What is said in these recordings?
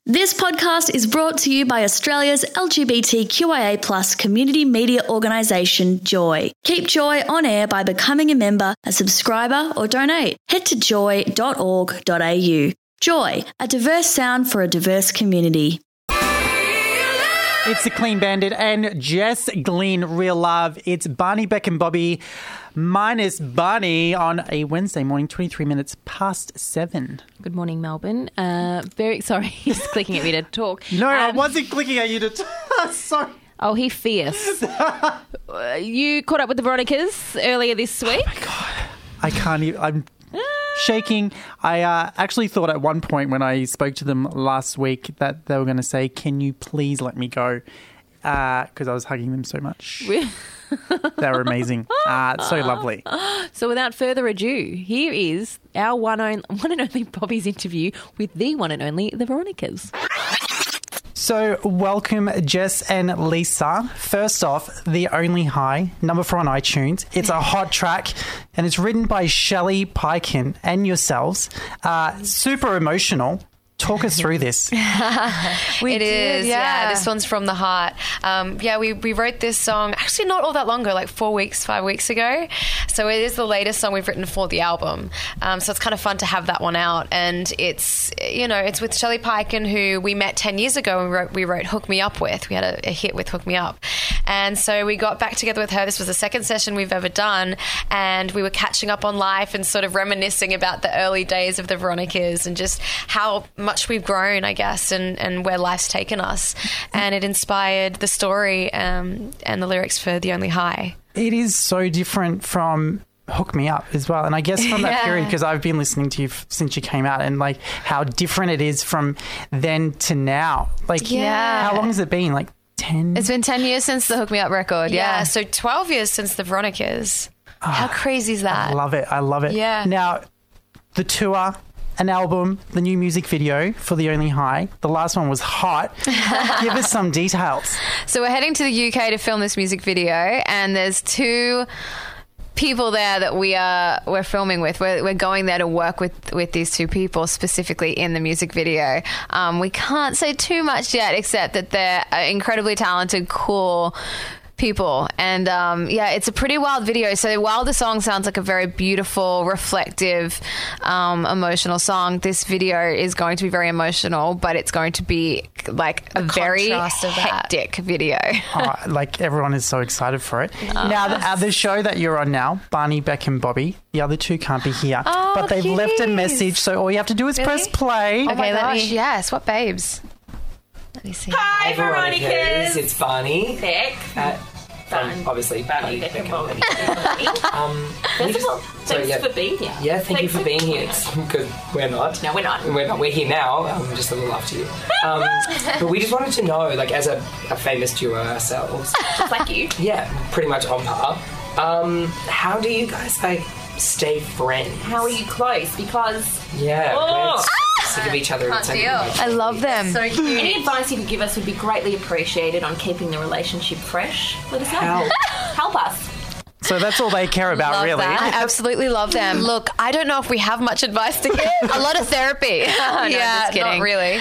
This podcast is brought to you by Australia's LGBTQIA+ community media organisation, Joy. Keep Joy on air by becoming a member, a subscriber or donate. Head to joy.org.au. Joy, a diverse sound for a diverse community. It's the Clean Bandit and Jess Glynn, Real Love. It's Barney, Beck and Bobby minus Barney on a Wednesday morning, 23 minutes past 7. Good morning, Melbourne. Very sorry, he's clicking at me to talk. No, I wasn't clicking at you to Sorry. Oh, he fierce. You caught up with the Veronicas earlier this week. Oh, my God. I can't even... I'm shaking. I actually thought at one point when I spoke to them last week that they were going to say, can you please let me go? Because I was hugging them so much. They were amazing. So lovely. So without further ado, here is our one and only Bobby's interview with the one and only the Veronicas. So welcome, Jess and Lisa. First off, The Only High, number 4 on iTunes. It's a hot track and it's written by Shelley Peiken and yourselves. Super emotional. Talk us through this. It is. This one's from the heart. We wrote this song actually not all that long ago, like 5 weeks ago. So it is the latest song we've written for the album. So it's kind of fun to have that one out. And it's with Shelley Peiken, who we met 10 years ago and we wrote Hook Me Up with. We had a hit with Hook Me Up. And so we got back together with her. This was the second session we've ever done. And we were catching up on life and sort of reminiscing about the early days of the Veronicas and just how much we've grown, I guess, and where life's taken us. And it inspired the story and the lyrics for The Only High. It is so different from Hook Me Up as well. And I guess from that period, because I've been listening to you since you came out, and like how different it is from then to now. Like, how long has it been? Like 10? It's been 10 years since the Hook Me Up record. Yeah. So 12 years since the Veronicas. How crazy is that? I love it. Yeah. Now, the tour, an album, the new music video for The Only High. The last one was hot. Give us some details. So we're heading to the UK to film this music video, and there's 2 people there that we're filming with. We're going there to work with these 2 people specifically in the music video. We can't say too much yet, except that they're incredibly talented, cool people. And it's a pretty wild video. So while the song sounds like a very beautiful, reflective, emotional song, this video is going to be very emotional, but it's going to be like a very hectic video. Like everyone is so excited for it. Now, the show that you're on now, Barney, Beck and Bobby, the other 2 can't be here, but they've left a message. So all you have to do is press play. Oh my gosh, yes. What babes? Let me see. Hi, Veronicas. It's Barney. Beck. Obviously, Barney, Beck and Bobby. First of all, thanks for being here. Yeah, thank you for being here. Because we're not. No, we're not. We're here now. Just a little after you. But we just wanted to know, like, as a famous duo ourselves. Just like you. Yeah, pretty much on par. How do you guys, like, stay friends? How are you close? Because... Yeah, we're sick of each other. I love them. So cute. Any advice you could give us would be greatly appreciated on keeping the relationship fresh. Let us know. Help us. So that's all they care about, really. I absolutely love them. Look, I don't know if we have much advice to give. A lot of therapy. Just kidding. Not really.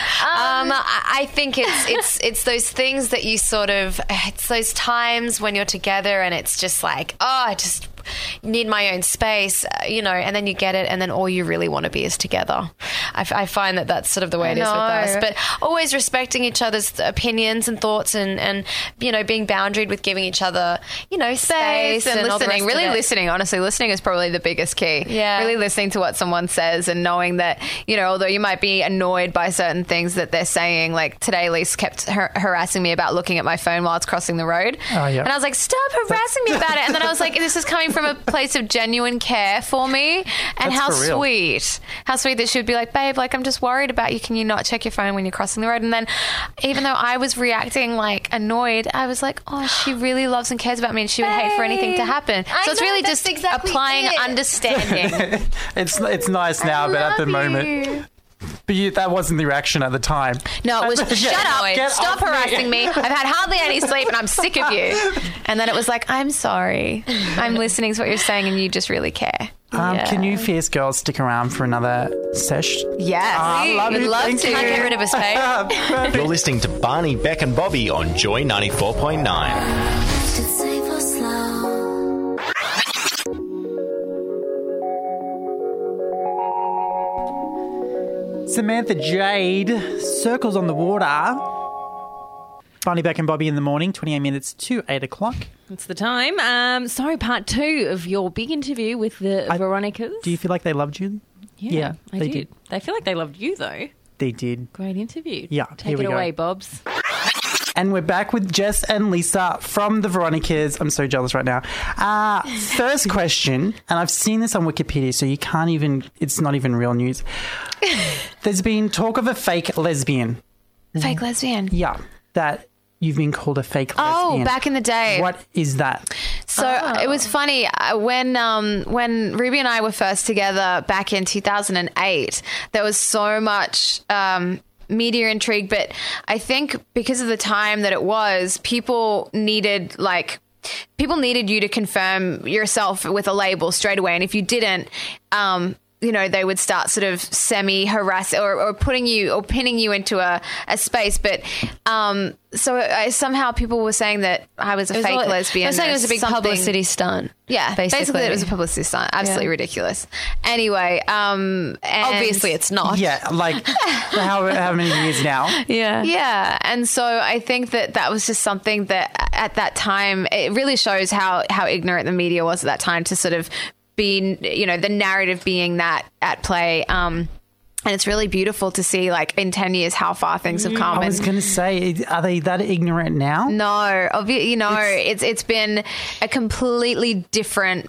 I think it's those things that you sort of, it's those times when you're together and it's just like, I just need my own space, and then you get it, and then all you really want to be is together. I find that that's sort of the way it is with us. But always respecting each other's opinions and thoughts, and being boundaried with giving each other, space and listening. Really listening. Honestly, listening is probably the biggest key. Yeah. Really listening to what someone says and knowing that, although you might be annoyed by certain things that they're saying, like today, Lise kept harassing me about looking at my phone while it's crossing the road. Oh, yeah. And I was like, stop harassing me about it. And then I was like, this is coming from a place of genuine care for me. And how sweet that she would be like, babe, like I'm just worried about you. Can you not check your phone when you're crossing the road? And then even though I was reacting like annoyed, I was like, oh, she really loves and cares about me and she would hate for anything to happen. So it's really just applying understanding. It's nice now, but at the moment... But that wasn't the reaction at the time. No, it was, shut up, stop harassing me. I've had hardly any sleep and I'm sick of you. And then it was like, I'm sorry. I'm listening to what you're saying and you just really care. Can you Fierce Girls stick around for another sesh? Yes. I love it. We'd love Thank to. you. Can't get rid of us, babe. You're listening to Barney, Beck and Bobby on Joy 94.9. Samantha Jade, Circles on the Water. Barney, Beck and Bobby in the morning, 28 minutes to 8 o'clock. It's the time. So part 2 of your big interview with the Veronicas. Do you feel like they loved you? Yeah, they I did. They feel like they loved you, though. They did. Great interview. Yeah, Take here we it go. away, Bobs. And we're back with Jess and Lisa from the Veronicas. I'm so jealous right now. First question, and I've seen this on Wikipedia, so you can't even, it's not even real news. There's been talk of a fake lesbian. Fake lesbian. Yeah, that you've been called a fake lesbian. Oh, back in the day. What is that? So it was funny when Ruby and I were first together back in 2008. There was so much media intrigue, but I think because of the time that it was, people needed you to confirm yourself with a label straight away, and if you didn't, they would start sort of semi-harass or putting you or pinning you into a space. But so somehow people were saying that I was a fake lesbian. They were saying it was a big publicity stunt. Yeah, basically it was a publicity stunt. Absolutely ridiculous. Anyway, and obviously it's not. Yeah, like how many years now? Yeah. And so I think that was just something that at that time, it really shows how ignorant the media was at that time to sort of be, the narrative being that at play. And it's really beautiful to see, like, in 10 years, how far things have come. I was going to say, are they that ignorant now? No, it's been a completely different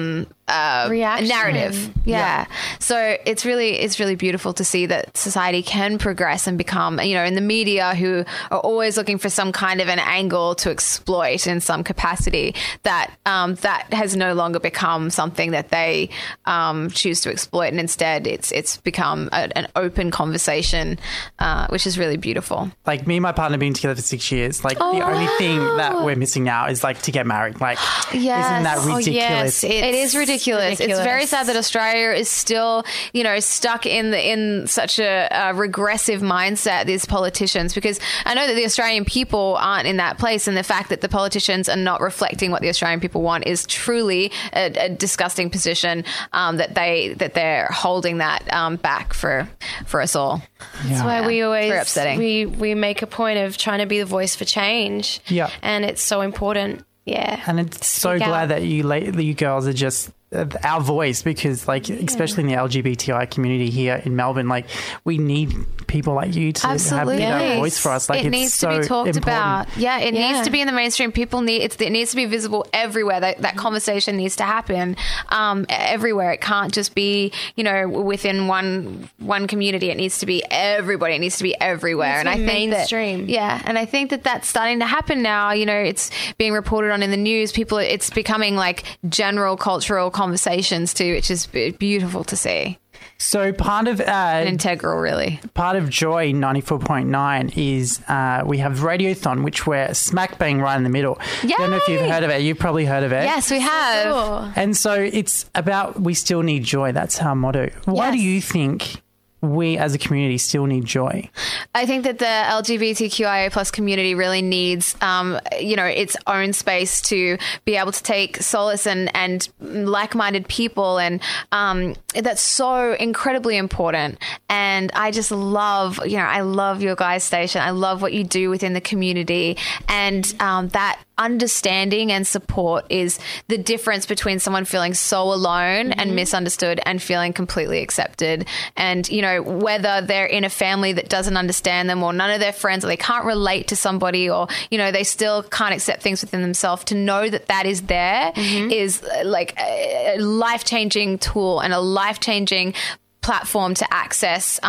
narrative. Yeah. So it's really beautiful to see that society can progress and become, in the media who are always looking for some kind of an angle to exploit in some capacity, that has no longer become something that they choose to exploit, and instead it's become an open conversation, which is really beautiful. Like, me and my partner being together for 6 years, like, the only thing that we're missing now is, like, to get married. Like, isn't that ridiculous? It is ridiculous. It's very sad that Australia is still, stuck in such a regressive mindset, these politicians, because I know that the Australian people aren't in that place, and the fact that the politicians are not reflecting what the Australian people want is truly a disgusting position, that they're holding that back for us all. That's why we always very upsetting. We make a point of trying to be the voice for change. Yeah. And it's so important. Yeah. And it's so glad that you girls are just our voice, because, like, especially in the LGBTI community here in Melbourne, like, we need people like you to have that voice for us. Like, it needs to be talked about. Yeah, it needs to be in the mainstream. People it needs to be visible everywhere. That conversation needs to happen everywhere. It can't just be, within one community. It needs to be everybody. It needs to be everywhere. And I think mainstream. And I think that that's starting to happen now. It's being reported on in the news. It's becoming like general cultural conversations too, which is beautiful to see. So part of integral, really. Part of Joy 94.9 is we have Radiothon, which we're smack bang right in the middle. Yay! I don't know if you've heard of it. You've probably heard of it. Yes, we have. Sure. And so it's about we still need joy. That's our motto. Why do you think we as a community still need joy? I think that the LGBTQIA plus community really needs, its own space to be able to take solace and like-minded people. And that's so incredibly important. And I just love, I love your guys' station. I love what you do within the community. And that understanding and support is the difference between someone feeling so alone and misunderstood and feeling completely accepted. And, whether they're in a family that doesn't understand them, or none of their friends, or they can't relate to somebody, or, they still can't accept things within themselves, to know that is there is like a life-changing tool and a life-changing platform to access,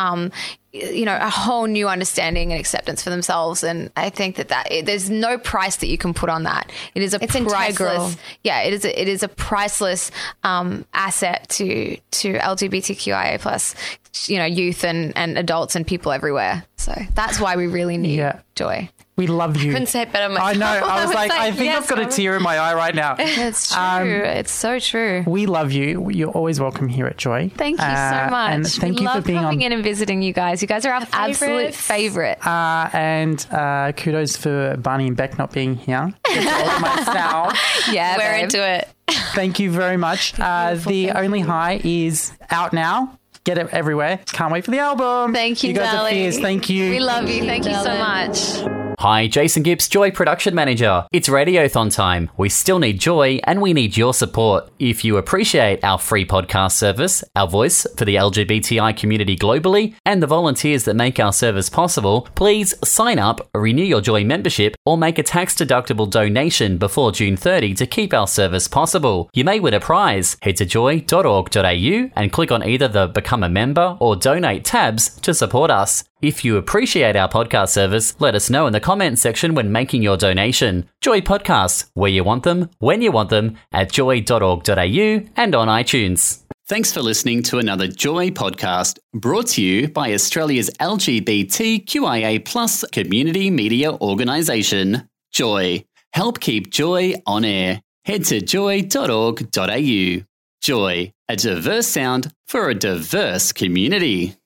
a whole new understanding and acceptance for themselves. And I think that there's no price that you can put on that. It is priceless. Integral. Yeah, it is a priceless asset to LGBTQIA plus youth and adults and people everywhere. So that's why we really need Joy. We love you. Couldn't say it better myself. I know. I was like, I think I've got a tear in my eye right now. It's true. It's so true. We love you. You're always welcome here at Joy. Thank you so much. And thank you for being coming in and visiting you guys. You guys are our absolute favourite. And kudos for Barney and Beck not being here. Myself. Yeah, we're into it. Thank you very much. The Only High is out now. Get it everywhere. Can't wait for the album. Thank you, You guys darling. are fierce. Thank you. We love you. Thank you so much. Hi, Jason Gibbs, Joy Production Manager. It's Radiothon time. We still need Joy and we need your support. If you appreciate our free podcast service, our voice for the LGBTI community globally, and the volunteers that make our service possible, please sign up, renew your Joy membership, or make a tax-deductible donation before June 30 to keep our service possible. You may win a prize. Head to joy.org.au and click on either the Become a Member or Donate tabs to support us. If you appreciate our podcast service, let us know in the comments section when making your donation. Joy Podcasts, where you want them, when you want them, at joy.org.au and on iTunes. Thanks for listening to another Joy podcast brought to you by Australia's LGBTQIA+ community media organisation, Joy. Help keep Joy on air. Head to joy.org.au. Joy, a diverse sound for a diverse community.